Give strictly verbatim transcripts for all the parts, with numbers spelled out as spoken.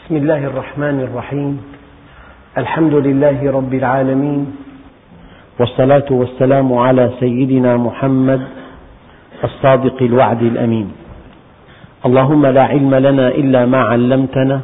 بسم الله الرحمن الرحيم. الحمد لله رب العالمين، والصلاة والسلام على سيدنا محمد الصادق الوعد الأمين. اللهم لا علم لنا إلا ما علمتنا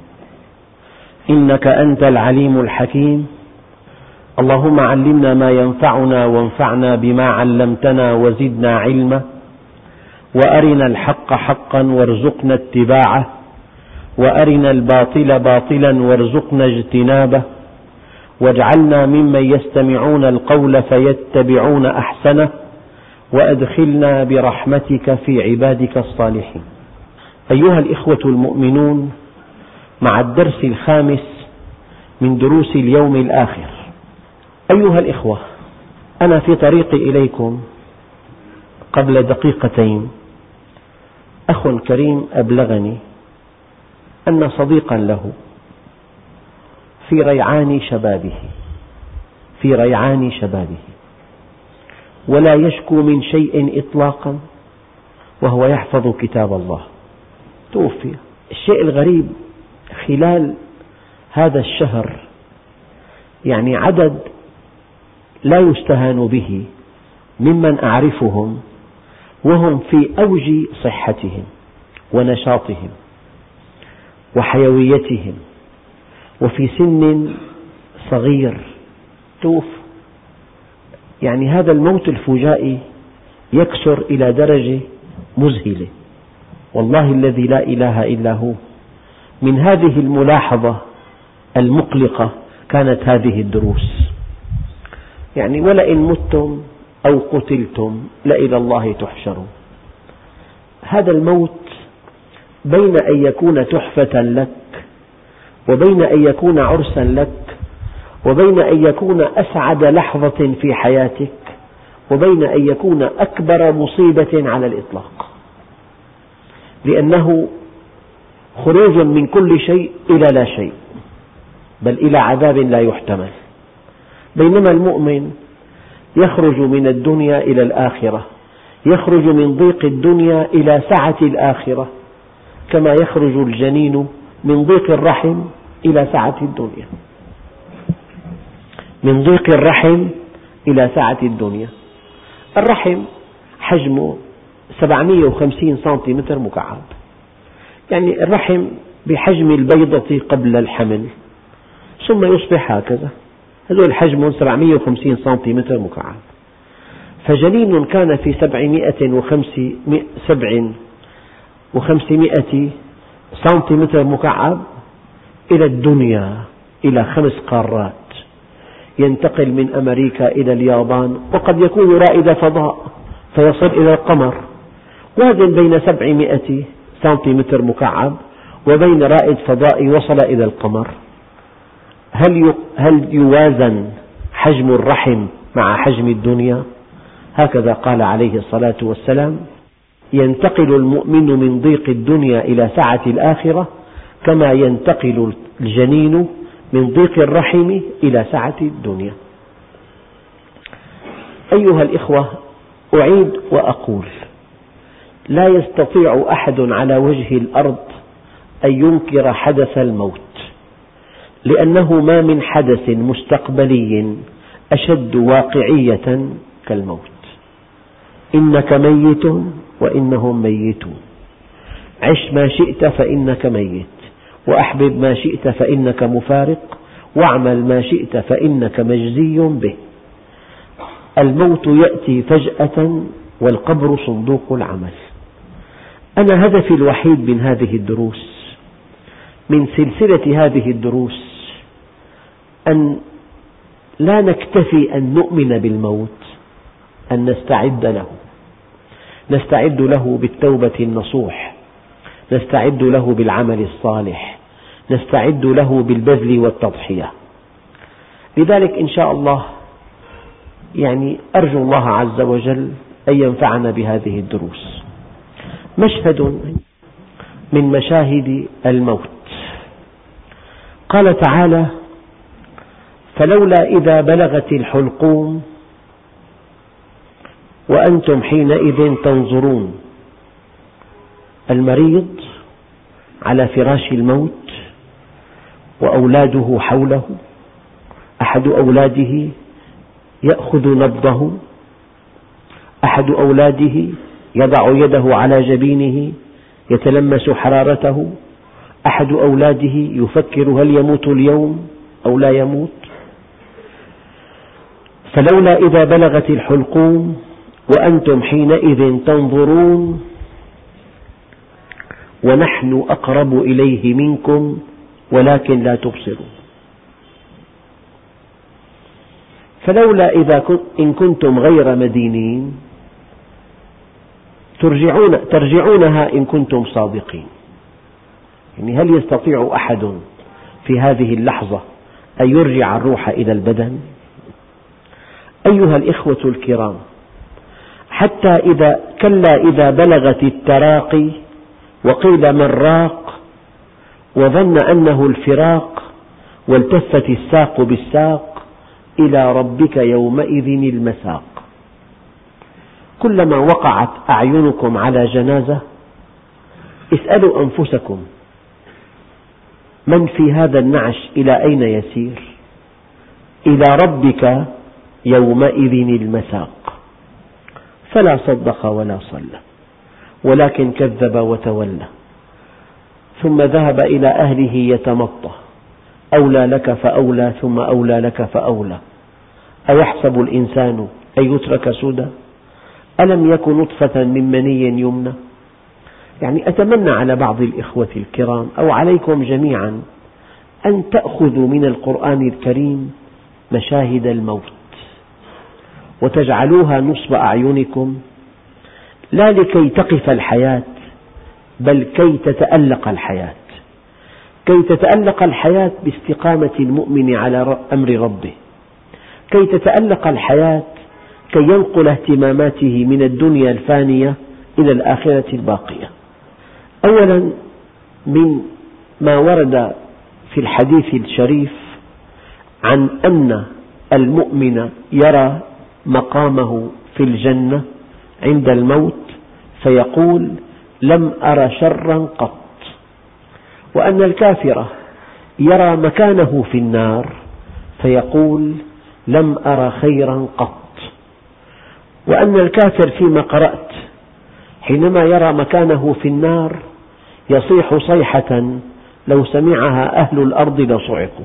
إنك أنت العليم الحكيم. اللهم علمنا ما ينفعنا وانفعنا بما علمتنا وزدنا علما، وأرنا الحق حقا وارزقنا اتباعه، وأرنا الباطل باطلا وارزقنا اجتنابه، واجعلنا ممن يستمعون القول فيتبعون أحسنه، وأدخلنا برحمتك في عبادك الصالحين. أيها الإخوة المؤمنون، مع الدرس الخامس من دروس اليوم الآخر. أيها الإخوة، أنا في طريقي إليكم قبل دقيقتين أخ كريم أبلغني أن صديقا له في ريعان شبابه في ريعان شبابه ولا يشكو من شيء إطلاقا، وهو يحفظ كتاب الله، توفي. الشيء الغريب خلال هذا الشهر يعني عدد لا يستهان به ممن أعرفهم وهم في أوج صحتهم ونشاطهم وحيويتهم وفي سن صغير توفوا. يعني هذا الموت الفجائي يكثر إلى درجة مذهلة، والله الذي لا إله إلا هو. من هذه الملاحظة المقلقة كانت هذه الدروس. يعني ولئن متم أو قتلتم لإلى الله تحشرون. هذا الموت بين أن يكون تحفة لك، وبين أن يكون عرسا لك، وبين أن يكون أسعد لحظة في حياتك، وبين أن يكون أكبر مصيبة على الإطلاق، لأنه خروج من كل شيء إلى لا شيء، بل إلى عذاب لا يحتمل. بينما المؤمن يخرج من الدنيا إلى الآخرة، يخرج من ضيق الدنيا إلى سعة الآخرة، كما يخرج الجنين من ضيق الرحم إلى سعة الدنيا. من ضيق الرحم إلى سعة الدنيا. الرحم حجمه سبعمئة وخمسين سنتيمتر مكعب، يعني الرحم بحجم البيضة قبل الحمل، ثم يصبح هكذا. هذول حجمهم سبعمئة وخمسين سنتيمتر مكعب. فجنين كان في سبعمئة وخمسمئة سنتيمتر مكعب إلى الدنيا، إلى خمس قارات، ينتقل من أمريكا إلى اليابان، وقد يكون رائد فضاء فيصل إلى القمر. وازن بين سبعمئة سنتيمتر مكعب وبين رائد فضاء وصل إلى القمر. هل هل يوازن حجم الرحم مع حجم الدنيا؟ هكذا قال عليه الصلاة والسلام: ينتقل المؤمن من ضيق الدنيا إلى سعة الآخرة كما ينتقل الجنين من ضيق الرحم إلى سعة الدنيا. أيها الإخوة، أعيد وأقول: لا يستطيع أحد على وجه الأرض أن ينكر حدث الموت، لأنه ما من حدث مستقبلي أشد واقعية كالموت. إنك ميت وإنهم ميتون، عش ما شئت فإنك ميت، وأحبب ما شئت فإنك مفارق، واعمل ما شئت فإنك مجزي به. الموت يأتي فجأة، والقبر صندوق العمل. أنا هدفي الوحيد من هذه الدروس، من سلسلة هذه الدروس، أن لا نكتفي أن نؤمن بالموت، أن نستعد له، نستعد له بالتوبة النصوح، نستعد له بالعمل الصالح، نستعد له بالبذل والتضحية. لذلك إن شاء الله يعني أرجو الله عز وجل أن ينفعنا بهذه الدروس. مشهد من مشاهد الموت. قال تعالى: فلولا إذا بلغت الحلقوم وأنتم حينئذ تنظرون. المريض على فراش الموت وأولاده حوله، أحد أولاده يأخذ نبضه، أحد أولاده يضع يده على جبينه يتلمس حرارته، أحد أولاده يفكر هل يموت اليوم أو لا يموت. فلولا إذا بلغت الحلقوم وأنتم حينئذ تنظرون ونحن أقرب إليه منكم ولكن لا تبصرون. فلولا إذا إن كنتم غير مدينين ترجعون ترجعونها إن كنتم صادقين. يعني هل يستطيع أحد في هذه اللحظة أن يرجع الروح إلى البدن؟ أيها الإخوة الكرام، حتى إذا كلا إذا بلغت التراقي وقيل من راق وظن أنه الفراق والتفت الساق بالساق إلى ربك يومئذ المساق. كلما وقعت أعينكم على جنازة اسألوا أنفسكم من في هذا النعش إلى أين يسير؟ إلى ربك يومئذ المساق. فلا صدق ولا صلى ولكن كذب وتولى ثم ذهب إلى أهله يتمطى. أولى لك فأولى ثم أولى لك فأولى. أيحسب الإنسان أن يترك سدى؟ ألم يكن نطفة من مني يمنى؟ يعني أتمنى على بعض الإخوة الكرام أو عليكم جميعا أن تأخذوا من القرآن الكريم مشاهد الموت وتجعلوها نصب أعينكم، لا لكي تقف الحياة بل كي تتألق الحياة، كي تتألق الحياة باستقامة المؤمن على أمر ربه، كي تتألق الحياة كي ينقل اهتماماته من الدنيا الفانية إلى الآخرة الباقية. أولا من ما ورد في الحديث الشريف عن أن المؤمن يرى مقامه في الجنة عند الموت فيقول لم أر شرا قط، وأن الكافر يرى مكانه في النار فيقول لم أر خيرا قط، وأن الكافر فيما قرأت حينما يرى مكانه في النار يصيح صيحة لو سمعها أهل الأرض لصعقوا.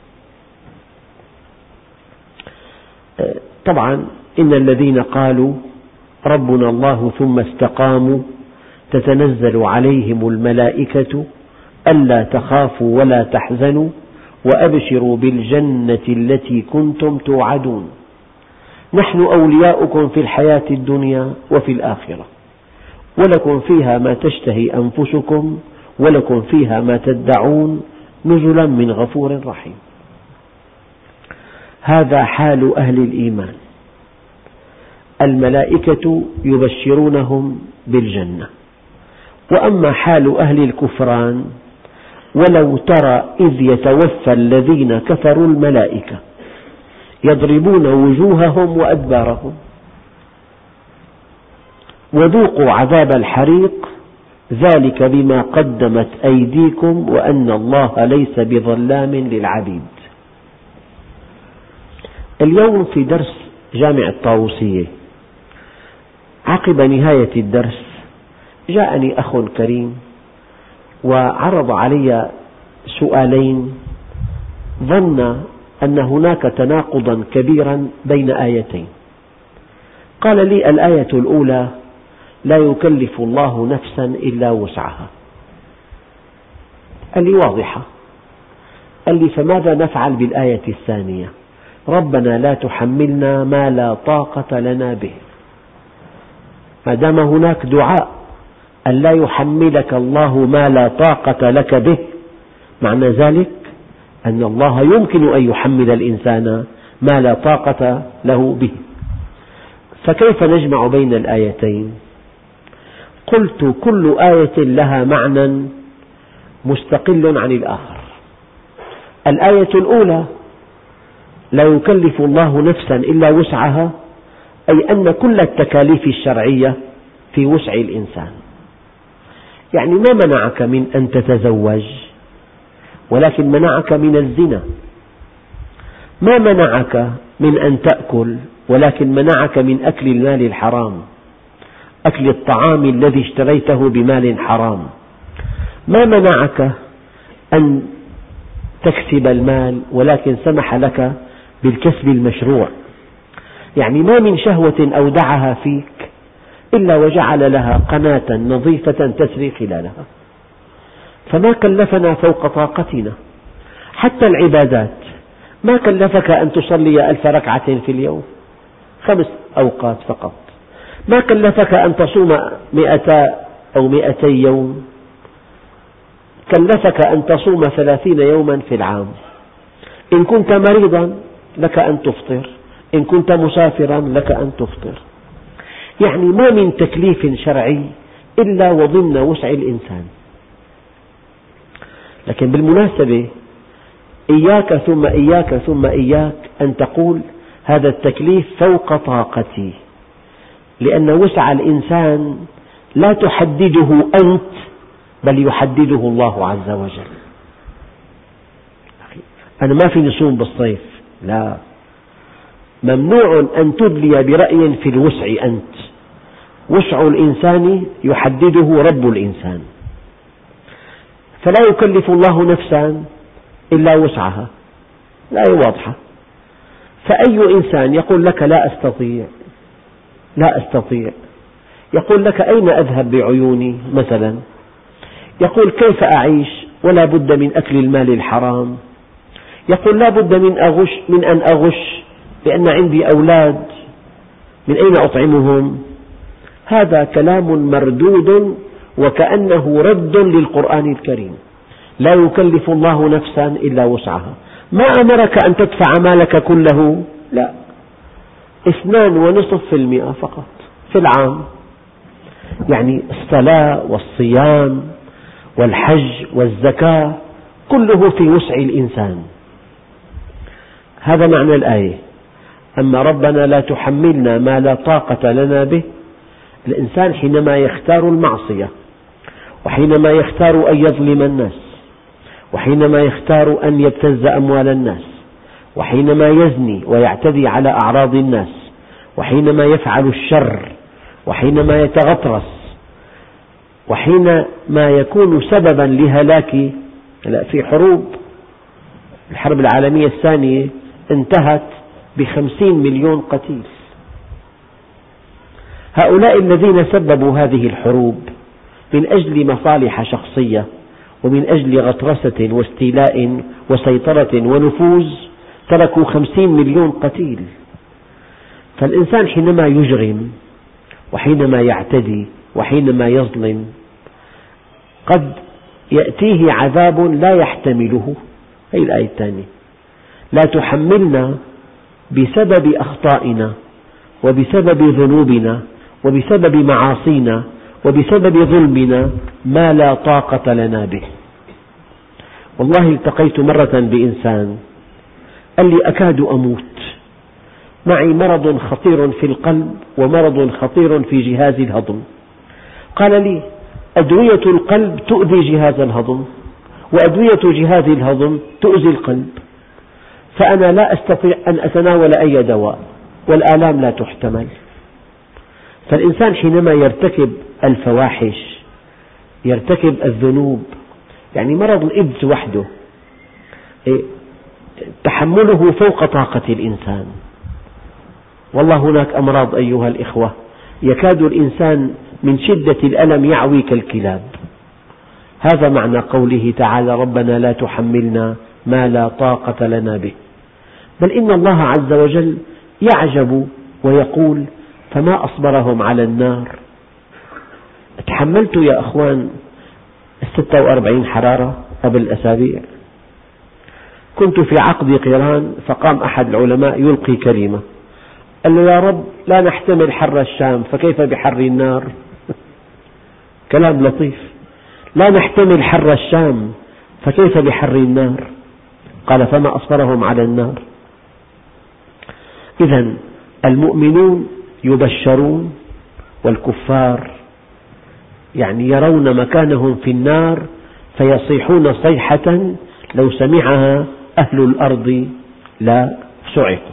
طبعا إن الذين قالوا ربنا الله ثم استقاموا تتنزل عليهم الملائكة ألا تخافوا ولا تحزنوا وأبشروا بالجنة التي كنتم توعدون نحن أولياؤكم في الحياة الدنيا وفي الآخرة ولكم فيها ما تشتهي أنفسكم ولكم فيها ما تدعون نزلا من غفور رحيم. هذا حال أهل الإيمان، الملائكة يبشرونهم بالجنة. وأما حال أهل الكفران ولو ترى إذ يتوفى الذين كفروا الملائكة يضربون وجوههم وأدبارهم وذوقوا عذاب الحريق ذلك بما قدمت أيديكم وأن الله ليس بظلام للعبيد. اليوم في درس جامع الطاووسية عقب نهاية الدرس جاءني أخ كريم وعرض علي سؤالين ظن أن هناك تناقضا كبيرا بين آيتين. قال لي الآية الأولى لا يكلف الله نفسا إلا وسعها. قال لي واضحة. قال لي فماذا نفعل بالآية الثانية ربنا لا تحملنا ما لا طاقة لنا به؟ ما دام هناك دعاء أن لا يحملك الله ما لا طاقة لك به معنى ذلك أن الله يمكن أن يحمل الإنسان ما لا طاقة له به. فكيف نجمع بين الآيتين؟ قلت كل آية لها معنى مستقل عن الآخر. الآية الأولى لا يكلف الله نفسا إلا وسعها أي أن كل التكاليف الشرعية في وسع الإنسان. يعني ما منعك من أن تتزوج ولكن منعك من الزنا. ما منعك من أن تأكل، ولكن منعك من أكل المال الحرام، أكل الطعام الذي اشتريته بمال حرام. ما منعك أن تكسب المال، ولكن سمح لك بالكسب المشروع. يعني ما من شهوة أودعها فيك إلا وجعل لها قناة نظيفة تسري خلالها، فما كلفنا فوق طاقتنا. حتى العبادات ما كلفك أن تصلي ألف ركعة في اليوم، خمس أوقات فقط. ما كلفك أن تصوم مئتا أو مئتي يوم، كلفك أن تصوم ثلاثين يوما في العام. إن كنت مريضا لك أن تفطر، إن كنت مسافرا لك أن تفطر. يعني ما من تكليف شرعي إلا وضمن وسع الإنسان. لكن بالمناسبة إياك ثم إياك ثم إياك أن تقول هذا التكليف فوق طاقتي، لأن وسع الإنسان لا تحدده أنت، بل يحدده الله عز وجل. أنا ما فيني صوم بالصيف، لا، ممنوع أن تدلي برأي في الوسع أنت. وسع الإنسان يحدده رب الإنسان، فلا يكلف الله نفسا إلا وسعها. الآية واضحة. فأي إنسان يقول لك لا أستطيع لا أستطيع يقول لك أين أذهب بعيوني مثلا، يقول كيف أعيش ولا بد من أكل المال الحرام، يقول لا بد من, أغش من أن أغش لأن عندي أولاد، من أين أطعمهم؟ هذا كلام مردود وكأنه رد للقرآن الكريم. لا يكلف الله نفسا إلا وسعها. ما أمرك أن تدفع مالك كله؟ لا، اثنان ونصف في المئة فقط في العام. يعني الصلاة والصيام والحج والزكاة كله في وسع الإنسان. هذا معنى الآية. أما ربنا لا تحملنا ما لا طاقة لنا به. الإنسان حينما يختار المعصية، وحينما يختار أن يظلم الناس، وحينما يختار أن يبتز أموال الناس، وحينما يزني ويعتدي على أعراض الناس، وحينما يفعل الشر، وحينما يتغطرس، وحينما يكون سببا لهلاك. في حروب الحرب العالمية الثانية انتهت بخمسين مليون قتيل. هؤلاء الذين سببوا هذه الحروب من أجل مصالح شخصية ومن أجل غطرسة واستيلاء وسيطرة ونفوذ تركوا خمسين مليون قتيل. فالإنسان حينما يجرم وحينما يعتدي وحينما يظلم قد يأتيه عذاب لا يحتمله. هذه الآية الثانية. لا تحملنا بسبب أخطائنا وبسبب ذنوبنا وبسبب معاصينا وبسبب ظلمنا ما لا طاقة لنا به. والله التقيت مرة بإنسان قال لي أكاد أموت، معي مرض خطير في القلب ومرض خطير في جهاز الهضم. قال لي أدوية القلب تؤذي جهاز الهضم، وأدوية جهاز الهضم تؤذي القلب، فأنا لا أستطيع أن أتناول أي دواء والآلام لا تحتمل. فالإنسان حينما يرتكب الفواحش، يرتكب الذنوب، يعني مرض الإيدز وحده تحمله فوق طاقة الإنسان. والله هناك أمراض أيها الإخوة يكاد الإنسان من شدة الألم يعوي كالكلاب. هذا معنى قوله تعالى ربنا لا تحملنا ما لا طاقة لنا به. بل إن الله عز وجل يعجب ويقول فما أصبرهم على النار. تحملت يا أخوان ستة وأربعين حرارة قبل أسابيع. كنت في عقد قيران فقام أحد العلماء يلقي كلمة، قال له يا رب لا نحتمل حر الشام فكيف بحر النار؟ كلام لطيف. لا نحتمل حر الشام فكيف بحر النار؟ قال فما أصبرهم على النار. إذن المؤمنون يبشرون والكفار يعني يرون مكانهم في النار فيصيحون صيحة لو سمعها أهل الأرض لا صعقوا.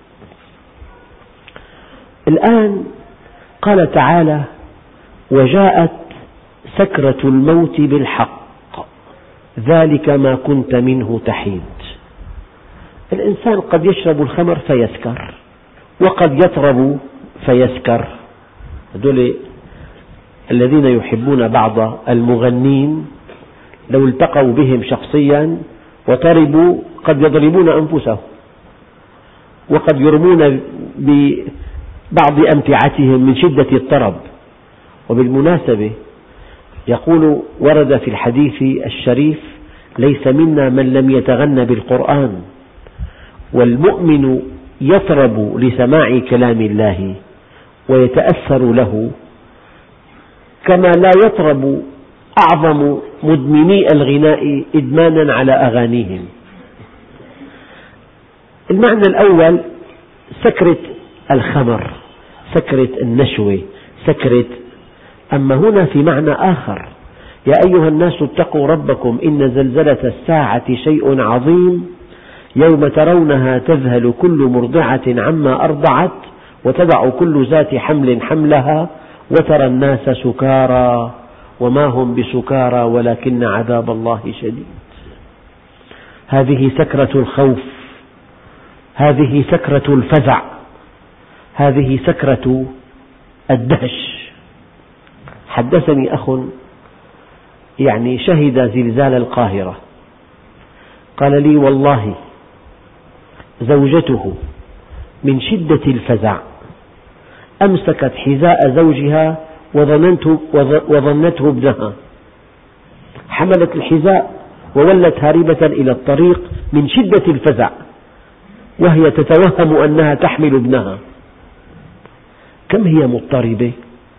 الآن قال تعالى: وجاءت سكرة الموت بالحق ذلك ما كنت منه تحيد. الإنسان قد يشرب الخمر فيسكر، وقد يطرب فيسكر. هذول الذين يحبون بعض المغنين لو التقوا بهم شخصيا وطربوا قد يضربون أنفسهم، وقد يرمون ببعض أمتعتهم من شدة الطرب. وبالمناسبة يقول ورد في الحديث الشريف: ليس منا من لم يتغنى بالقرآن. والمؤمن يطرب لسماع كلام الله ويتأثر له كما لا يطرب أعظم مدمني الغناء إدمانا على أغانيهم. المعنى الأول سكرة الخمر، سكرة النشوة، سكرة. أما هنا في معنى آخر: يا أيها الناس اتقوا ربكم إن زلزلة الساعة شيء عظيم يوم ترونها تذهل كل مرضعة عما أرضعت وتضع كل ذات حمل حملها وترى الناس سكارى وما هم بسكارى ولكن عذاب الله شديد. هذه سكرة الخوف، هذه سكرة الفزع، هذه سكرة الدهش. حدثني أخ يعني شهد زلزال القاهرة، قال لي: والله زوجته من شدة الفزع أمسكت حذاء زوجها وظننته, وظنته ابنها، حملت الحذاء وولت هاربة إلى الطريق من شدة الفزع وهي تتوهم أنها تحمل ابنها. كم هي مضطربة.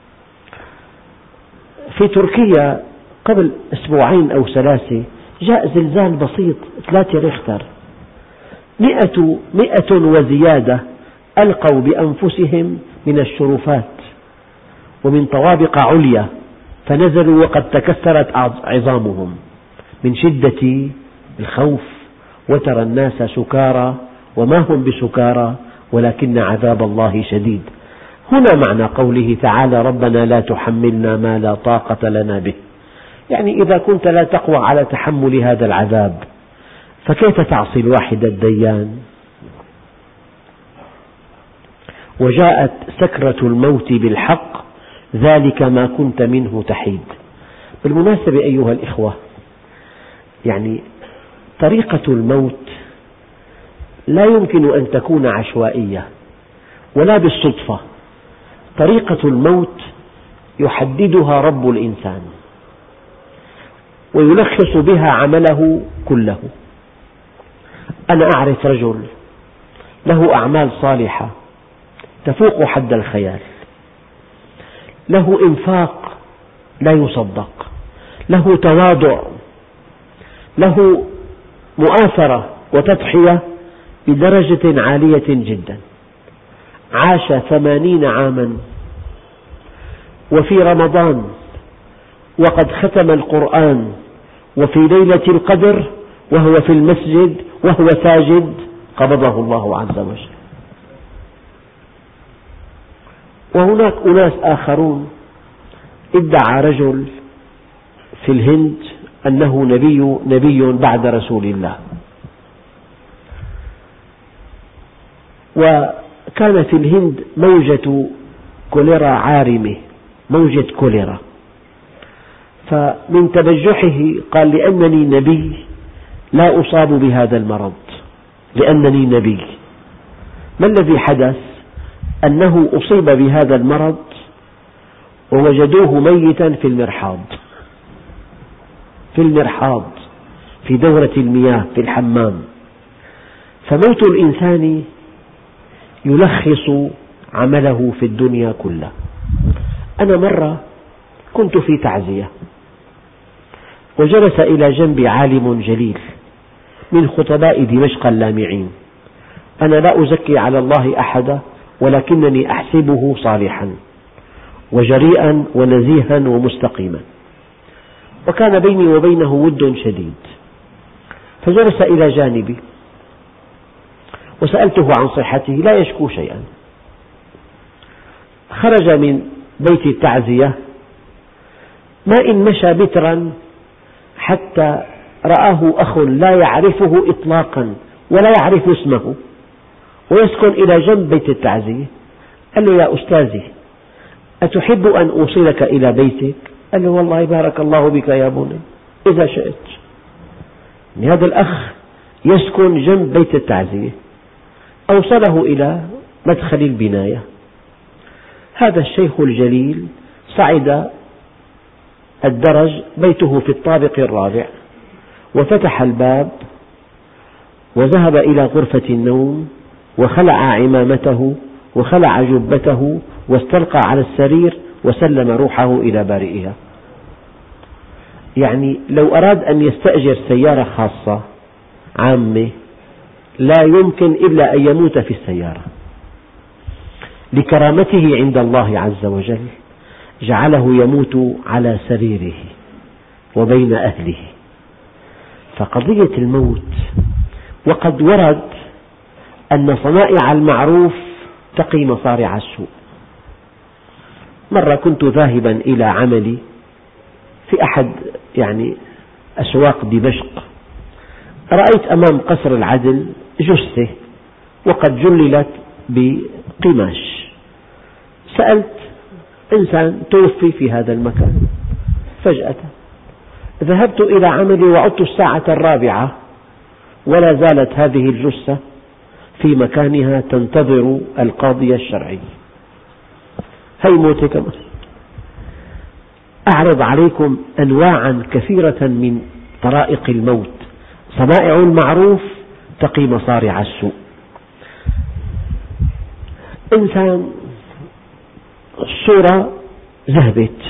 في تركيا قبل أسبوعين أو ثلاثة جاء زلزال بسيط ثلاثة ريختر، مئة, مئة وزيادة ألقوا بأنفسهم من الشرفات ومن طوابق عليا فنزلوا وقد تكسرت عظامهم من شدة الخوف. وترى الناس سكارى وما هم بسكارى ولكن عذاب الله شديد. هنا معنى قوله تعالى: ربنا لا تحملنا ما لا طاقة لنا به. يعني إذا كنت لا تقوى على تحمل هذا العذاب فكيف تعصي الواحد الديان؟ وجاءت سكرة الموت بالحق ذلك ما كنت منه تحيد. بالمناسبة أيها الإخوة، يعني طريقة الموت لا يمكن أن تكون عشوائية ولا بالصدفة. طريقة الموت يحددها رب الإنسان ويلخص بها عمله كله. أنا أعرف رجل له أعمال صالحة تفوق حد الخيال، له إنفاق لا يصدق، له تواضع، له مؤاثرة وتضحية بدرجة عالية جدا. عاش ثمانين عاما وفي رمضان وقد ختم القرآن وفي ليلة القدر وهو في المسجد وهو ساجد قبضه الله عز وجل. وهناك أناس آخرون ادعى رجل في الهند أنه نبي نبي بعد رسول الله، وكان في الهند موجة كوليرا عارمة، موجة كوليرا، فمن تبجحه قال: لأنني نبي لا أصاب بهذا المرض، لأنني نبي. ما الذي حدث؟ أنه أصيب بهذا المرض ووجدوه ميتا في المرحاض، في المرحاض في دورة المياه في الحمام. فموت الإنسان يلخص عمله في الدنيا كله. أنا مرة كنت في تعزية وجلس إلى جنبي عالم جليل من خطباء دمشق اللامعين. أنا لا أزكي على الله أحدا ولكنني أحسبه صالحا وجريئا ونزيها ومستقيما، وكان بيني وبينه ود شديد. فجلس إلى جانبي وسألته عن صحته، لا يشكو شيئا. خرج من بيت التعزية، ما إن مشى مترا حتى رآه أخ لا يعرفه إطلاقا ولا يعرف اسمه ويسكن إلى جنب بيت التعزية. قال له: يا أستاذي، أتحب أن أوصلك إلى بيتك؟ قال له: والله بارك الله بك يا بني، إذا شئت. هذا الأخ يسكن جنب بيت التعزية، أوصله إلى مدخل البناية. هذا الشيخ الجليل صعد الدرج، بيته في الطابق الرابع، وفتح الباب وذهب إلى غرفة النوم وخلع عمامته وخلع جبته واستلقى على السرير وسلم روحه إلى بارئها. يعني لو أراد أن يستأجر سيارة خاصة عامة لا يمكن إلا أن يموت في السيارة. لكرامته عند الله عز وجل جعله يموت على سريره وبين أهله. فقضية الموت، وقد ورد أن صنائع المعروف تقي مصارع السوء. مرة كنت ذاهبا إلى عملي في أحد يعني أسواق دمشق، رأيت أمام قصر العدل جثة وقد جللت بقماش. سألت إنسان توفي في هذا المكان. فجأة ذهبت إلى عملي وعدت الساعة الرابعة ولا زالت هذه الجثة في مكانها تنتظر القاضي الشرعي. هي موتة كمان. أعرض عليكم أنواعا كثيرة من طرائق الموت. صنائع المعروف تقي مصارع السوء. إنسان الصورة ذهبت،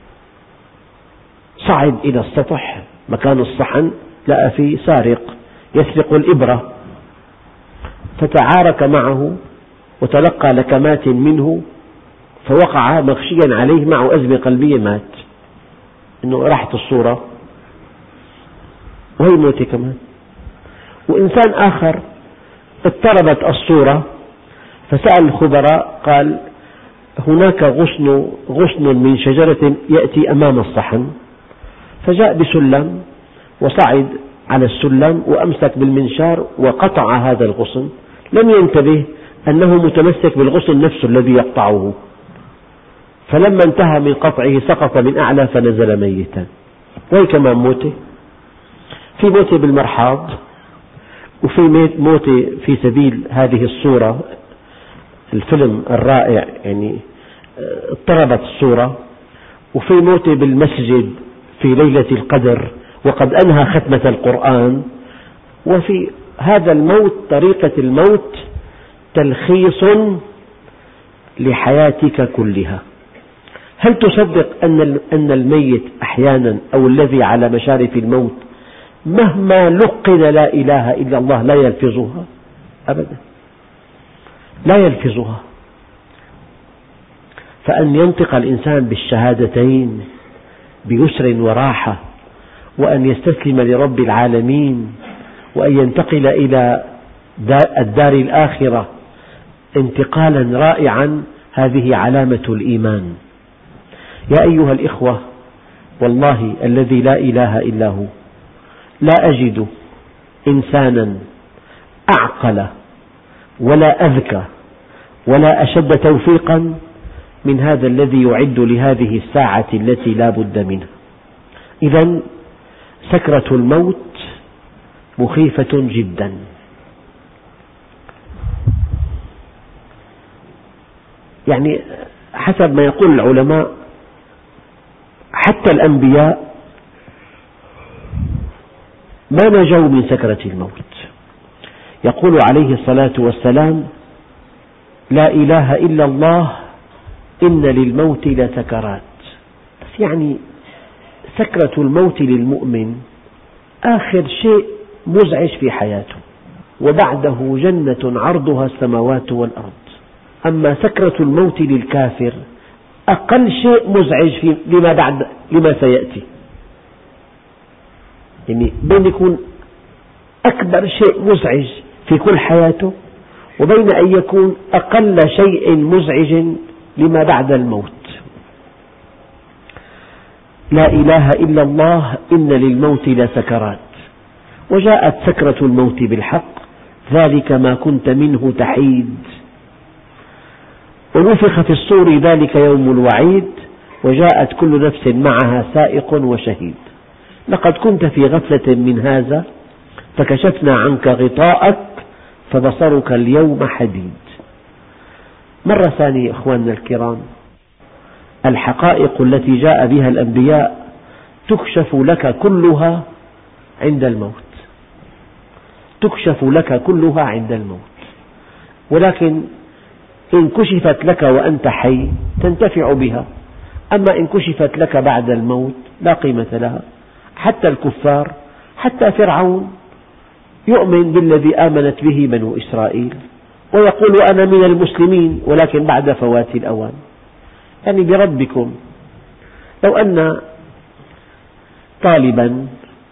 صعد إلى السطح مكان الصحن، لقى فيه سارق يسرق الإبرة، فتعارك معه وتلقى لكمات منه فوقع مغشيا عليه، معه أزمة قلبية، مات. إنه راحت الصورة، وهي موتة كمان. وإنسان آخر اضطربت الصورة فسأل الخبراء، قال: هناك غصن غصن من شجرة يأتي أمام الصحن، فجاء بسلم وصعد على السلم وأمسك بالمنشار وقطع هذا الغصن، لم ينتبه أنه متمسك بالغصن نفسه الذي يقطعه، فلما انتهى من قطعه سقط من أعلى فنزل ميتا. وهي كمان موتة. في موتة بالمرحاض، وفي موتة في سبيل هذه الصورة، الفيلم الرائع يعني اضطربت الصورة، وفي موتة بالمسجد في ليلة القدر وقد أنهى ختمة القرآن. وفي هذا الموت، طريقة الموت تلخيص لحياتك كلها. هل تصدق أن الميت أحيانا أو الذي على مشارف الموت مهما لقن لا إله إلا الله لا يلفظها أبدا، لا يلفظها. فأن ينطق الإنسان بالشهادتين بيسر وراحة، وأن يستسلم لرب العالمين، وأن ينتقل إلى الدار الآخرة انتقالا رائعا، هذه علامة الإيمان. يا أيها الإخوة، والله الذي لا إله إلا هو لا أجد إنسانا أعقل ولا أذكى ولا أشد توفيقا من هذا الذي يعد لهذه الساعة التي لا بد منها. إذن سكرة الموت مخيفة جدا. يعني حسب ما يقول العلماء حتى الأنبياء ما نجوا من سكرة الموت. يقول عليه الصلاة والسلام: لا إله إلا الله إن للموت لسكرات. بس يعني سكرة الموت للمؤمن آخر شيء مزعج في حياته، وبعده جنة عرضها السماوات والأرض. أما سكرة الموت للكافر أقل شيء مزعج لما بعد، لما سيأتي. يعني بين يكون أكبر شيء مزعج في كل حياته، وبين أن يكون أقل شيء مزعج لما بعد الموت. لا إله إلا الله إن للموت لسكرات، وجاءت سكرة الموت بالحق، ذلك ما كنت منه تحيد، ونفخ في الصور ذلك يوم الوعيد، وجاءت كل نفس معها سائق وشهيد. لقد كنت في غفلة من هذا فكشفنا عنك غطاءك فبصرك اليوم حديد. مرة ثانية إخواننا الكرام، الحقائق التي جاء بها الأنبياء تكشف لك كلها عند الموت، تكشف لك كلها عند الموت، ولكن إن كشفت لك وأنت حي تنتفع بها، أما إن كشفت لك بعد الموت لا قيمة لها. حتى الكفار، حتى فرعون يؤمن بالذي آمنت به بنو إسرائيل ويقول أنا من المسلمين، ولكن بعد فوات الأوان. يعني بربكم لو أن طالبا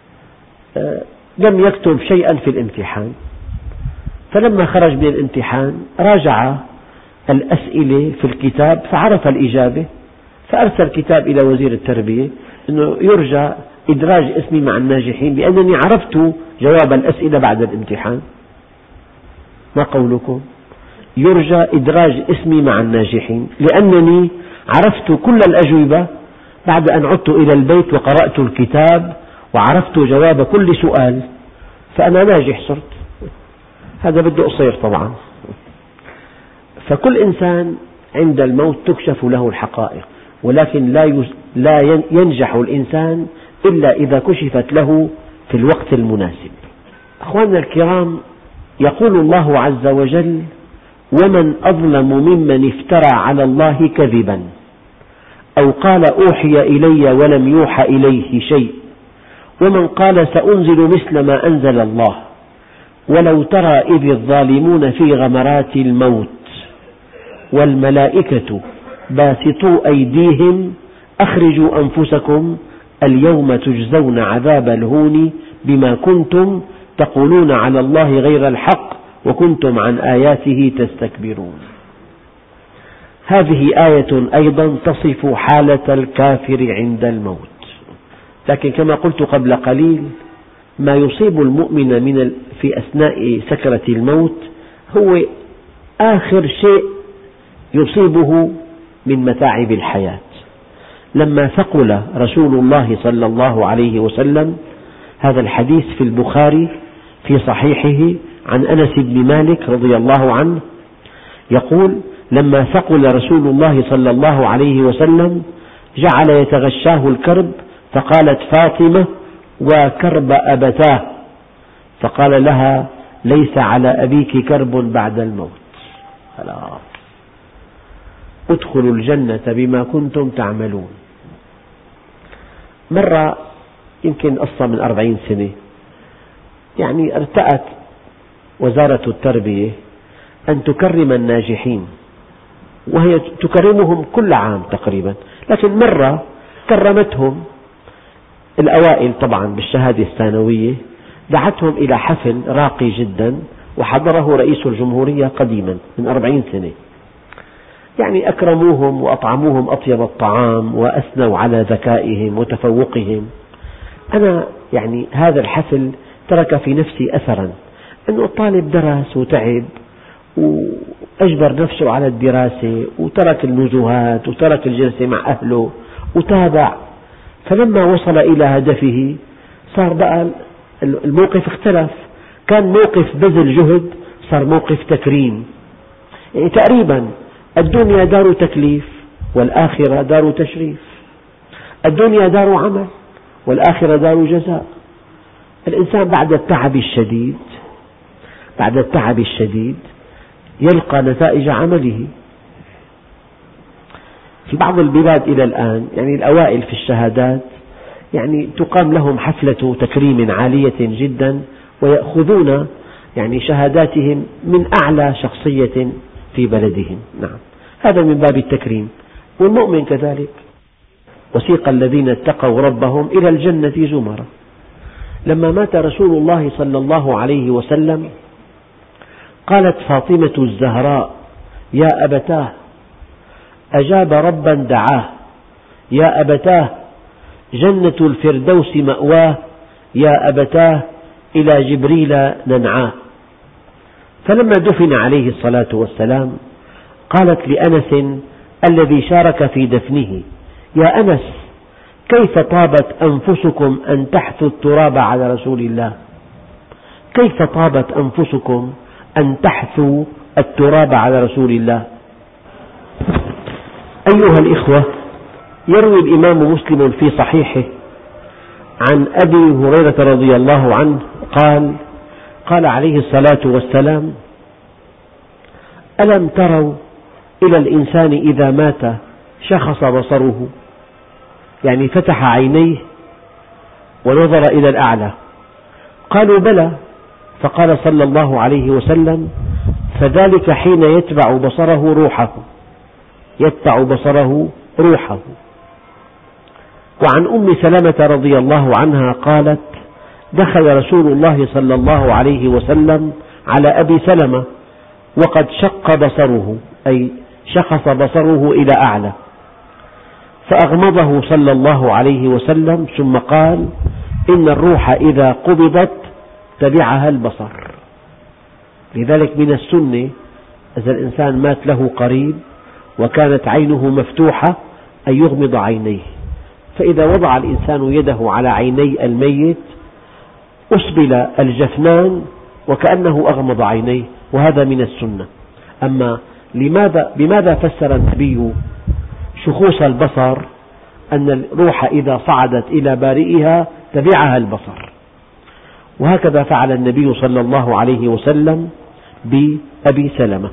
لم يكتب شيئا في الامتحان، فلما خرج من الامتحان راجع الأسئلة في الكتاب فعرف الإجابة، فأرسل كتاب إلى وزير التربية أنه يرجى إدراج اسمي مع الناجحين لأنني عرفت جواب الأسئلة بعد الامتحان. ما قولكم؟ يرجى إدراج اسمي مع الناجحين لأنني عرفت كل الأجوبة بعد أن عدت إلى البيت وقرأت الكتاب وعرفت جواب كل سؤال، فأنا ناجح صرت. هذا بده قصير طبعا. فكل إنسان عند الموت تكشف له الحقائق، ولكن لا ينجح الإنسان إلا إذا كشفت له في الوقت المناسب. أخواننا الكرام، يقول الله عز وجل: ومن أظلم ممن افترى على الله كذبا أو قال أوحي إلي ولم يوحى إليه شيء، ومن قال سأنزل مثل ما أنزل الله، ولو ترى إذ الظالمون في غمرات الموت والملائكة باسطوا أيديهم أخرجوا أنفسكم اليوم تجزون عذاب الهون بما كنتم تقولون على الله غير الحق وكنتم عن آياته تستكبرون. هذه آية أيضا تصف حالة الكافر عند الموت. لكن كما قلت قبل قليل، ما يصيب المؤمن من في أثناء سكرة الموت هو آخر شيء يصيبه من متاعب الحياة. لما ثقل رسول الله صلى الله عليه وسلم، هذا الحديث في البخاري في صحيحه عن أنس بن مالك رضي الله عنه يقول: لما ثقل رسول الله صلى الله عليه وسلم جعل يتغشاه الكرب، فقالت فاطمة: وكرب أبتاه، فقال لها: ليس على أبيك كرب بعد الموت، خلاص ادخلوا الجنة بما كنتم تعملون. مرة يمكن قصة من أربعين سنة، يعني ارتأت وزارة التربية أن تكرم الناجحين، وهي تكرمهم كل عام تقريبا، لكن مرة كرمتهم الأوائل طبعا بالشهادة الثانوية، دعتهم إلى حفل راقي جدا وحضره رئيس الجمهورية قديما من أربعين سنة، يعني أكرموهم وأطعموهم أطيب الطعام وأثنوا على ذكائهم وتفوقهم. أنا يعني هذا الحفل ترك في نفسي أثرا، أنه الطالب درس وتعب وأجبر نفسه على الدراسة وترك النزهات وترك الجلسة مع أهله وتابع، فلما وصل إلى هدفه صار بقى الموقف اختلف، كان موقف بذل جهد صار موقف تكريم. يعني تقريبا الدنيا دار تكليف والآخرة دار تشريف، الدنيا دار عمل والآخرة دار جزاء. الإنسان بعد التعب الشديد بعد التعب الشديد يلقى نتائج عمله. في بعض البلاد إلى الآن يعني الأوائل في الشهادات يعني تقام لهم حفلة تكريم عالية جدا، ويأخذون يعني شهاداتهم من أعلى شخصية في بلدهم. نعم، هذا من باب التكريم. والمؤمن كذلك: وسيق الذين اتقوا ربهم إلى الجنة زمرا. لما مات رسول الله صلى الله عليه وسلم قالت فاطمة الزهراء: يا أبتاه، أجاب ربا دعاه، يا أبتاه جنة الفردوس مأواه، يا أبتاه إلى جبريل ننعاه. فلما دفن عليه الصلاة والسلام قالت لأنس الذي شارك في دفنه: يا أنس، كيف طابت أنفسكم أن تحثوا التراب على رسول الله؟ كيف طابت أنفسكم أن تحثوا التراب على رسول الله؟ أيها الإخوة، يروي الإمام مسلم في صحيحه عن أبي هريرة رضي الله عنه قال: قال عليه الصلاة والسلام: ألم تروا إلى الإنسان إذا مات شخص بصره، يعني فتح عينيه ونظر إلى الأعلى؟ قالوا: بلى. فقال صلى الله عليه وسلم: فذلك حين يتبع بصره روحه، يتبع بصره روحه. وعن أم سلمة رضي الله عنها قالت: دخل رسول الله صلى الله عليه وسلم على أبي سلمة وقد شق بصره، أي شخص بصره إلى أعلى، فأغمضه صلى الله عليه وسلم ثم قال: إن الروح إذا قبضت تبعها البصر. لذلك من السنة إذا الإنسان مات له قريب وكانت عينه مفتوحة أن يغمض عينيه، فإذا وضع الإنسان يده على عيني الميت أسبل الجفنان وكأنه أغمض عينيه، وهذا من السنة. أما لماذا بماذا فسر النبي شخوص البصر؟ أن الروح إذا صعدت إلى بارئها تبعها البصر، وهكذا فعل النبي صلى الله عليه وسلم بأبي سلمة.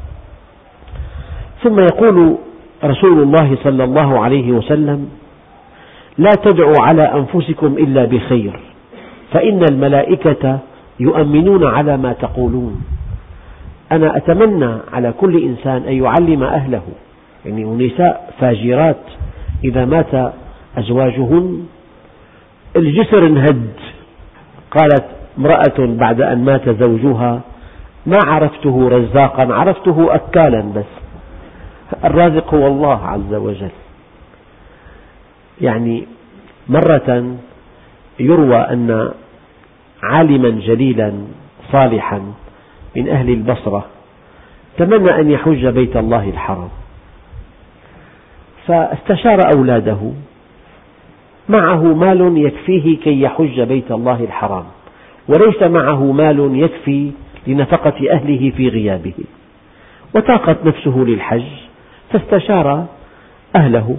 ثم يقول رسول الله صلى الله عليه وسلم: لا تدعوا على أنفسكم إلا بخير، فإن الملائكة يؤمنون على ما تقولون. أنا أتمنى على كل إنسان أن يعلم أهله، يعني نساء فاجرات إذا مات أزواجهن الجسر انهد. قالت امرأة بعد أن مات زوجها: ما عرفته رزاقا، عرفته أكالا، بس الرازق هو الله عز وجل. يعني مرة يروى أن عالما جليلا صالحا من أهل البصرة تمنى أن يحج بيت الله الحرام، فاستشار أولاده، معه مال يكفيه كي يحج بيت الله الحرام، وليس معه مال يكفي لنفقة أهله في غيابه، وطاقت نفسه للحج، فاستشار أهله.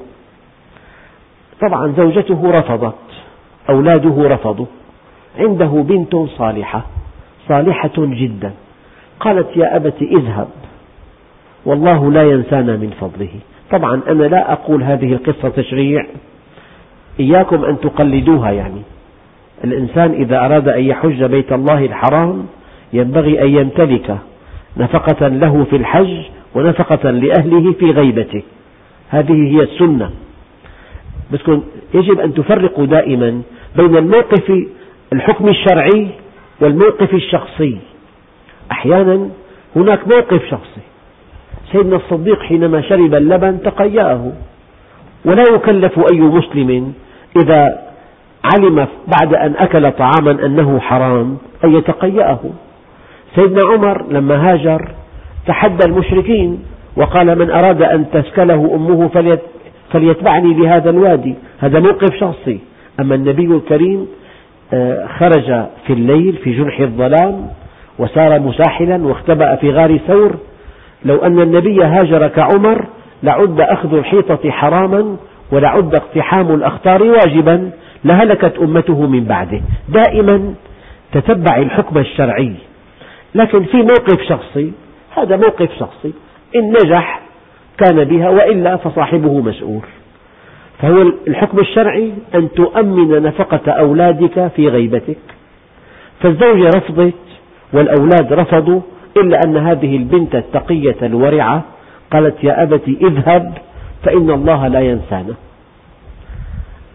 طبعا زوجته رفضت، أولاده رفضوا، عنده بنت صالحة صالحة جدا، قالت: يا أبت اذهب، والله لا ينسانا من فضله. طبعا أنا لا أقول هذه القصة تشريع، إياكم أن تقلدوها. يعني الإنسان إذا أراد أن يحج بيت الله الحرام ينبغي أن يمتلك نفقة له في الحج ونفقة لأهله في غيبته، هذه هي السنة. بس يجب أن تفرقوا دائما بين الموقف الحكم الشرعي والموقف الشخصي. أحيانا هناك موقف شخصي، سيدنا الصديق حينما شرب اللبن تقيأه، ولا يكلف أي مسلم إذا علم بعد أن أكل طعاما أنه حرام أن يتقيأه. سيدنا عمر لما هاجر تحدى المشركين وقال: من أراد أن تسكله أمه فليتبعني لهذا الوادي، هذا موقف شخصي. أما النبي الكريم خرج في الليل في جنح الظلام وسار مساحلا واختبأ في غار ثور. لو أن النبي هاجر كعمر لعد أخذ الحيطة حراما ولعد اقتحام الأخطار واجبا، لهلكت أمته من بعده. دائما تتبع الحكم الشرعي، لكن في موقف شخصي، هذا موقف شخصي، إن نجح كان بها وإلا فصاحبه مسؤول. فهو الحكم الشرعي أن تؤمن نفقة أولادك في غيبتك. فالزوجة رفضت والأولاد رفضوا، إلا أن هذه البنت التقية الورعة قالت: يا أبت اذهب فإن الله لا ينسانا.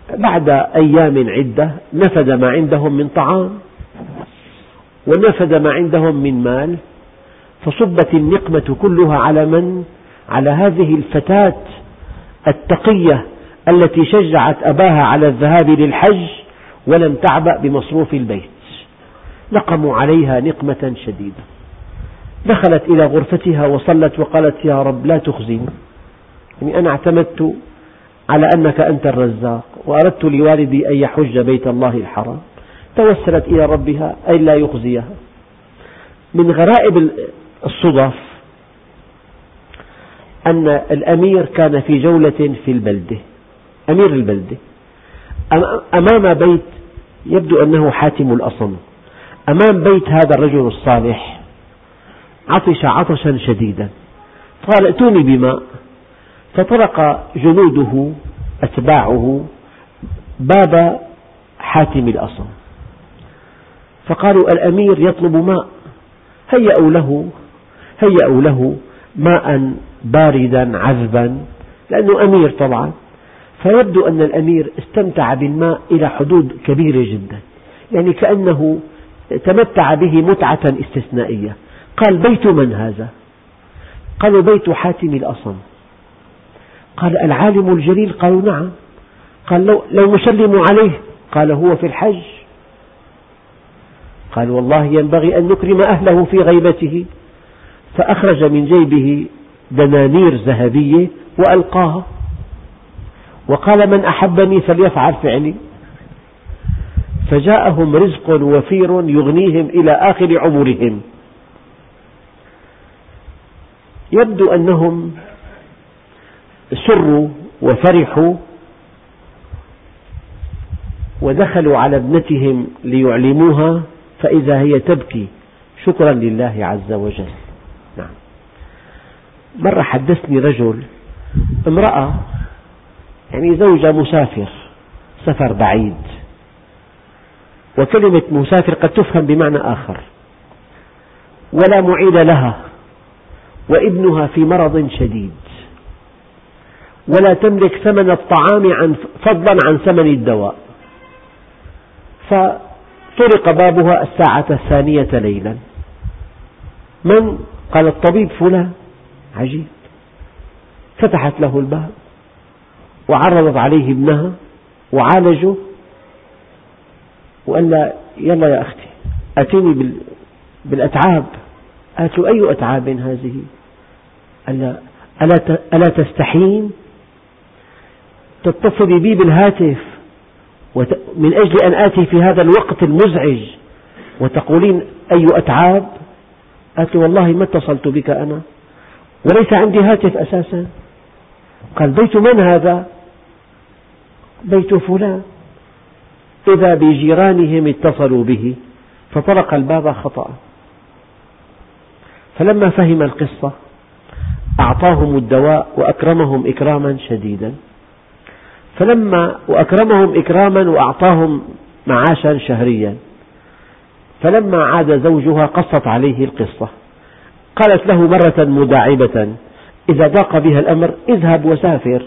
بعد أيام عدة نفد ما عندهم من طعام ونفد ما عندهم من مال، فصبت النقمة كلها على من؟ على هذه الفتاة التقية التي شجعت أباها على الذهاب للحج ولم تعبأ بمصروف البيت. نقموا عليها نقمة شديدة. دخلت إلى غرفتها وصلت وقالت: يا رب لا تخزني، يعني أنا اعتمدت على أنك أنت الرزاق، وأردت لوالدي أن يحج بيت الله الحرام. توسلت إلى ربها أن لا يخزيها. من غرائب الصدف أن الأمير كان في جولة في البلدة، أمير البلدة، أمام بيت يبدو أنه حاتم الأصم، أمام بيت هذا الرجل الصالح عطش عطشا شديدا، قال: ائتوني بماء. فطرق جنوده أتباعه باب حاتم الأصم، فقالوا: الأمير يطلب ماء. هيأوا له هيأوا له ماء باردا عذبا، لأنه أمير طبعا، فيبدو أن الأمير استمتع بالماء إلى حدود كبيرة جدا، يعني كأنه تمتع به متعة استثنائية. قال: بيت من هذا؟ قالوا: بيت حاتم الأصم. قال: العالم الجليل؟ قالوا: نعم. قال: لو, لو نسلم عليه؟ قال: هو في الحج. قال: والله ينبغي أن نكرم أهله في غيبته. فأخرج من جيبه دنانير ذهبية وألقاها وقال: من أحبني فليفعل فعلي. فجاءهم رزق وفير يغنيهم إلى آخر عمرهم. يبدو أنهم سروا وفرحوا ودخلوا على ابنتهم ليعلموها، فإذا هي تبكي شكرا لله عز وجل. نعم. مرة حدثني رجل امرأة، يعني زوجة مسافر سفر بعيد، وكلمة مسافر قد تفهم بمعنى آخر، ولا معيل لها، وابنها في مرض شديد، ولا تملك ثمن الطعام عن فضلا عن ثمن الدواء. فطرق بابها الساعة الثانية ليلا. من؟ قال: الطبيب فلان. عجيب. فتحت له الباب وعرضت عليه ابنها وعالجه، وقال لها: يلا يا أختي أتيني بالأتعاب. قالت له: أي أتعاب هذه؟ قال لها: ألا تستحين تتصلي بي بالهاتف من أجل أن آتي في هذا الوقت المزعج وتقولين أي أتعاب؟ قالت له: والله ما اتصلت بك أنا، وليس عندي هاتف أساسا. قال: بيت من هذا؟ بيت فلان. إذا بجيرانهم اتصلوا به فطرق الباب خطأ. فلما فهم القصة أعطاهم الدواء وأكرمهم إكراما شديدا، فلما وأكرمهم إكراما وأعطاهم معاشا شهريا. فلما عاد زوجها قصت عليه القصة، قالت له مرة مداعبة: إذا ضاق بها الأمر اذهب وسافر.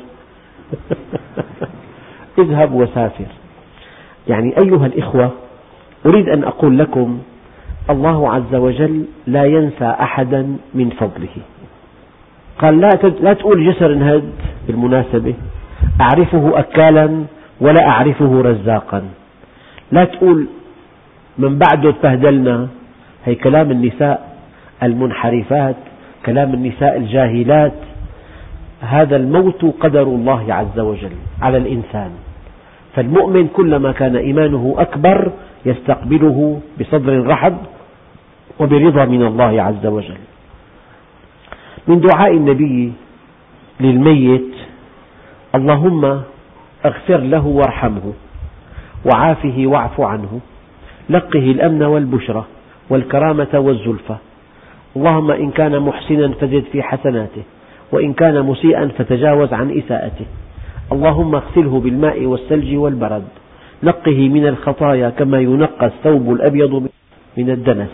اذهب وسافر. يعني أيها الإخوة، أريد أن أقول لكم الله عز وجل لا ينسى أحدا من فضله. قال: لا تقول جسر انهد، بالمناسبة أعرفه أكالا ولا أعرفه رزاقا. لا تقول من بعده تبهدلنا، هي كلام النساء المنحرفات، كلام النساء الجاهلات. هذا الموت قدر الله عز وجل على الإنسان، فالمؤمن كلما كان إيمانه أكبر يستقبله بصدر رحب وبرضا من الله عز وجل. من دعاء النبي للميت: اللهم اغفر له وارحمه وعافه واعف عنه، لقه الأمن والبشرى والكرامة والزلفى، اللهم إن كان محسنا فزد في حسناته، وإن كان مسيئا فتجاوز عن إساءته، اللهم اغسله بالماء والثلج والبرد، نقه من الخطايا كما ينقى الثوب الأبيض من الدنس،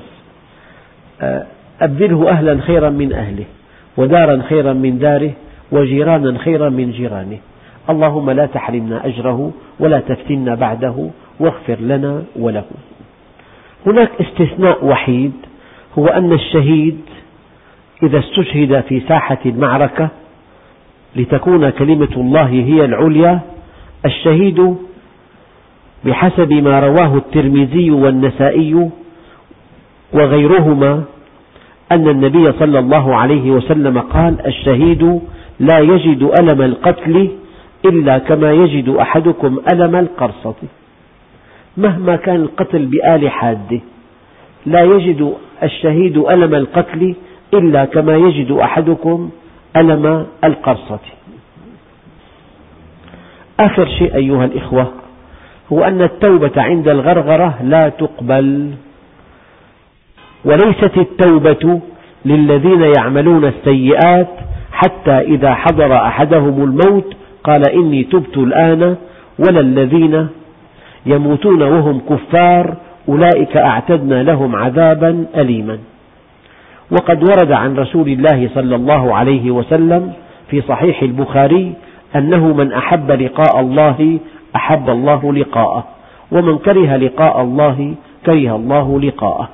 أبدله أهلا خيرا من أهله، ودارا خيرا من داره، وجيرانا خيرا من جيرانه، اللهم لا تحرمنا أجره ولا تفتنا بعده واغفر لنا وله. هناك استثناء وحيد، هو أن الشهيد إذا استشهد في ساحة المعركة لتكون كلمة الله هي العليا، الشهيد بحسب ما رواه الترمذي والنسائي وغيرهما أن النبي صلى الله عليه وسلم قال: الشهيد لا يجد ألم القتل إلا كما يجد أحدكم ألم القرصة. مهما كان القتل بآلة حادة لا يجد الشهيد ألم القتل إلا كما يجد أحدكم ألم القرصة. آخر شيء أيها الإخوة هو أن التوبة عند الغرغرة لا تقبل، وليست التوبة للذين يعملون السيئات حتى إذا حضر أحدهم الموت قال إني تبت الآن، ولا الذين يموتون وهم كفار أولئك أعتدنا لهم عذابا أليما. وقد ورد عن رسول الله صلى الله عليه وسلم في صحيح البخاري أنه من أحب لقاء الله أحب الله لقاءه، ومن كره لقاء الله كره الله لقاءه.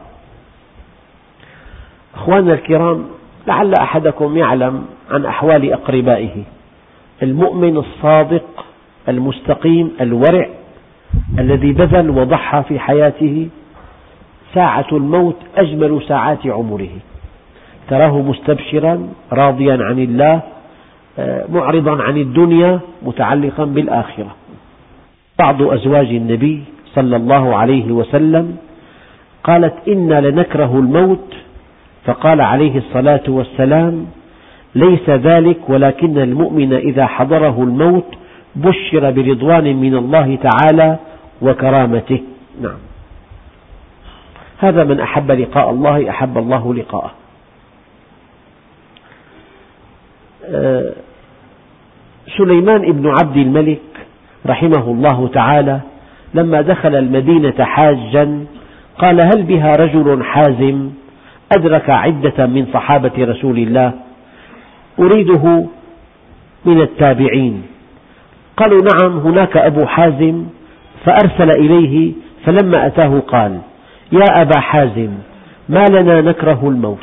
أخواننا الكرام، لعل أحدكم يعلم عن أحوال أقربائه. المؤمن الصادق المستقيم الورع الذي بذل وضحى في حياته ساعة الموت أجمل ساعات عمره، تراه مستبشرا راضيا عن الله معرضا عن الدنيا متعلقا بالآخرة. بعض أزواج النبي صلى الله عليه وسلم قالت: إنا لنكره الموت، فقال عليه الصلاة والسلام: ليس ذلك، ولكن المؤمن إذا حضره الموت بشر برضوان من الله تعالى وكرامته. نعم، هذا من أحب لقاء الله أحب الله لقاءه. سليمان بن عبد الملك رحمه الله تعالى لما دخل المدينة حاجا قال: هل بها رجل حازم أدرك عدة من صحابة رسول الله أريده من التابعين؟ قالوا: نعم، هناك أبو حازم. فأرسل إليه، فلما أتاه قال: يا أبا حازم، ما لنا نكره الموت؟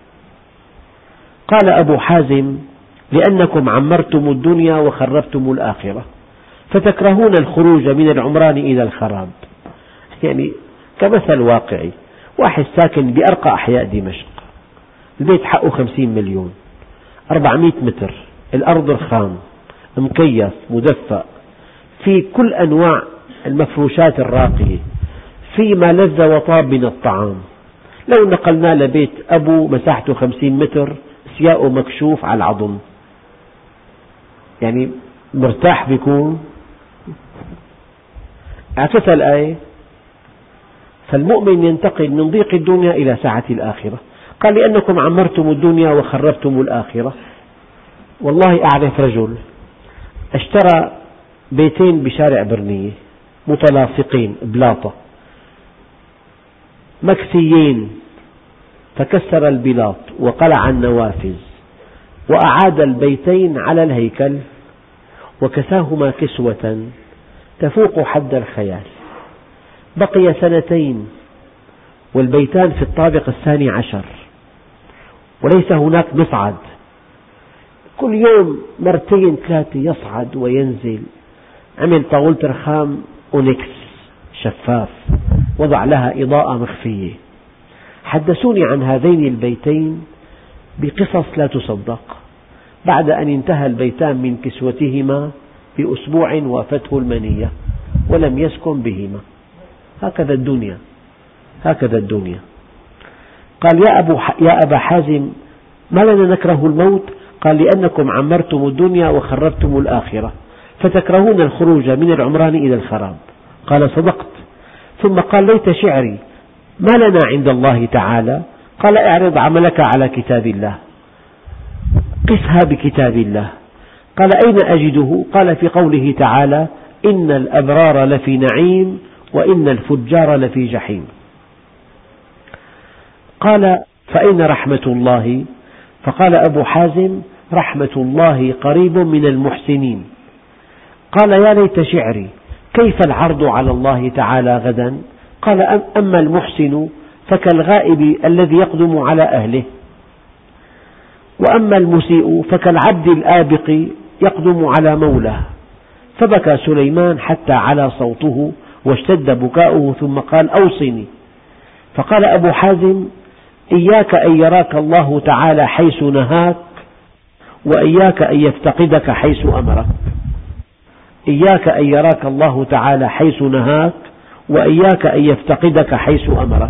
قال أبو حازم: لأنكم عمرتم الدنيا وخربتم الآخرة، فتكرهون الخروج من العمران إلى الخراب. يعني كمثل واقعي، واحد ساكن بأرقى أحياء دمشق، البيت حقه خمسين مليون، أربعمئة متر، الأرض رخام، مكيف مدفأ، في كل أنواع المفروشات الراقية، في ما لذ وطاب من الطعام. لو نقلنا لبيت أبو مساحته خمسين متر، سياقه مكشوف على العظم، يعني مرتاح بيكون. عكس الآية، فالمؤمن ينتقل من ضيق الدنيا إلى سعة الآخرة. قال: لأنكم عمرتم الدنيا وخربتم الآخرة. والله أعرف رجل اشترى بيتين بشارع برنية متلاصقين بلاطة مكسيين، فكسر البلاط وقلع النوافذ وأعاد البيتين على الهيكل وكساهما كسوة تفوق حد الخيال. بقي سنتين والبيتان في الطابق الثاني عشر وليس هناك مصعد، كل يوم مرتين ثلاثة يصعد وينزل. عمل طاولة رخام أونكس شفاف، وضع لها إضاءة مخفية. حدثوني عن هذين البيتين بقصص لا تصدق. بعد أن انتهى البيتان من كسوتهما بأسبوع وافته المنية ولم يسكن بهما. هكذا الدنيا، هكذا الدنيا. قال: يا, أبو يا أبا حازم، ما لنا نكره الموت؟ قال: لأنكم عمرتم الدنيا وخربتم الآخرة، فتكرهون الخروج من العمران إلى الخراب. قال: صدقت. ثم قال: ليت شعري، ما لنا عند الله تعالى؟ قال: اعرض عملك على كتاب الله، قسها بكتاب الله. قال: أين أجده؟ قال: في قوله تعالى: إن الأبرار لفي نعيم وإن الفجار لفي جحيم. قال: فأين رحمة الله؟ فقال أبو حازم: رحمة الله قريب من المحسنين. قال يا ليت شعري كيف العرض على الله تعالى غدا؟ قال أما المحسن فكالغائب الذي يقدم على أهله، وأما المسيء فكالعبد الآبق يقدم على مولاه. فبكى سليمان حتى علا صوته واشتد بكاؤه، ثم قال أوصني. فقال أبو حازم إياك أن يراك الله تعالى حيث نهاك، وإياك أن يفتقدك حيث أمرك. إياك أن يراك الله تعالى حيث نهاك، وإياك أن يفتقدك حيث أمرك.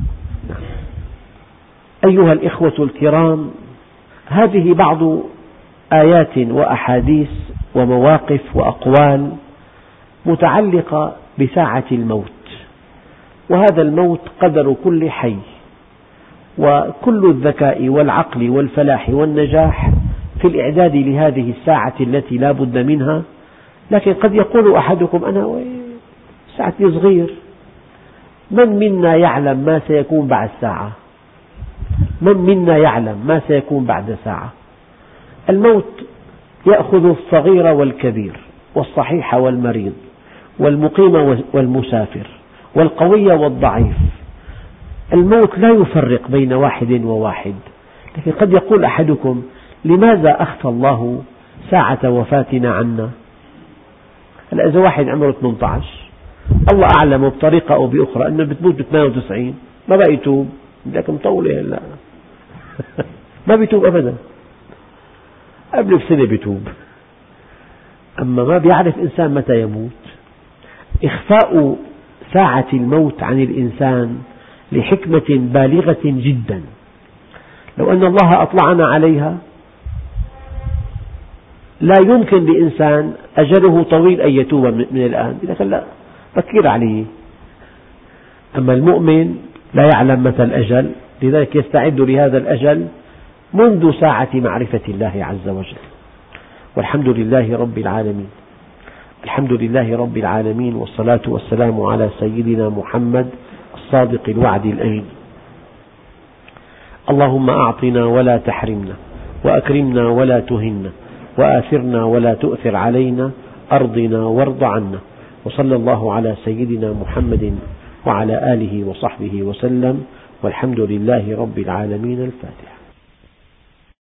أيها الإخوة الكرام، هذه بعض آيات وأحاديث ومواقف وأقوال متعلقة بساعة الموت، وهذا الموت قدر كل حي، وكل الذكاء والعقل والفلاح والنجاح في الإعداد لهذه الساعة التي لا بد منها. لكن قد يقول أحدكم أنا ساعتي صغير، من منا يعلم ما سيكون بعد ساعة؟ من منا يعلم ما سيكون بعد ساعة؟ الموت يأخذ الصغير والكبير، والصحيح والمريض، والمقيم والمسافر، والقوي والضعيف. الموت لا يفرق بين واحد وواحد. لكن قد يقول أحدكم لماذا أخفى الله ساعة وفاتنا عنا؟ هلا إذا واحد عمره ثمانية عشر الله أعلم بطريقة أو بأخرى أنه بتموت ب ثمانية وتسعين، ما بقى يتوب، لك مطولة هلا ما بيتوب أبدا، قبل بسنة بيتوب. أما ما بيعرف إنسان متى يموت. إخفاء ساعة الموت عن الإنسان لحكمة بالغة جدا. لو أن الله أطلعنا عليها لا يمكن لإنسان أجله طويل أن يتوب من الآن، لكن لا بكير عليه. أما المؤمن لا يعلم متى الأجل، لذلك يستعد لهذا الأجل منذ ساعة معرفة الله عز وجل. والحمد لله رب العالمين. الحمد لله رب العالمين، والصلاة والسلام على سيدنا محمد الصادق الوعد الأمين. اللهم أعطنا ولا تحرمنا، وأكرمنا ولا تهنا، وآثرنا ولا تؤثر علينا، أرضنا وارض عنا. وصلى الله على سيدنا محمد وعلى آله وصحبه وسلم، والحمد لله رب العالمين. الفاتحة.